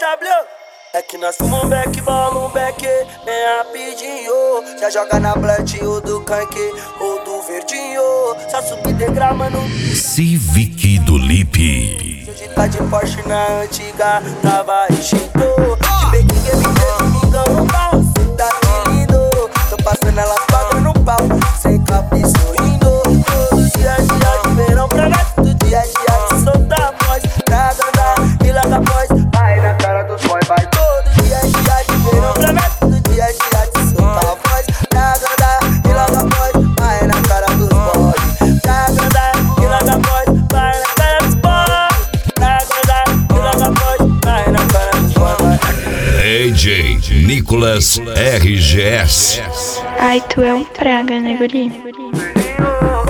W. É que nós fomos um back, bola um back, bem rapidinho. Já joga na blunt ou do canque ou do verdinho. Só subir degrau, mano. Civic do Lipe. Hoje tá de Porsche na antiga, tava extinto. De bequinha, domingão no pau, cê tá lindo. Tô passando ela pagando pau, sem capa e sorrindo. Todo dia de verão pra nós, todo dia de soltar a voz. Pra agradar e larga a voz, vai na cara dos boy, vai. Todo dia de verão pra nós, todo dia de soltar a voz. Pra agradar e larga a voz, vai na cara dos boy. Pra agradar e larga a voz, vai na cara dos boy. Pra agradar e larga a voz, vai na cara dos boy. DJ Nicolas RGS. Ai, tu é um praga, né, guri?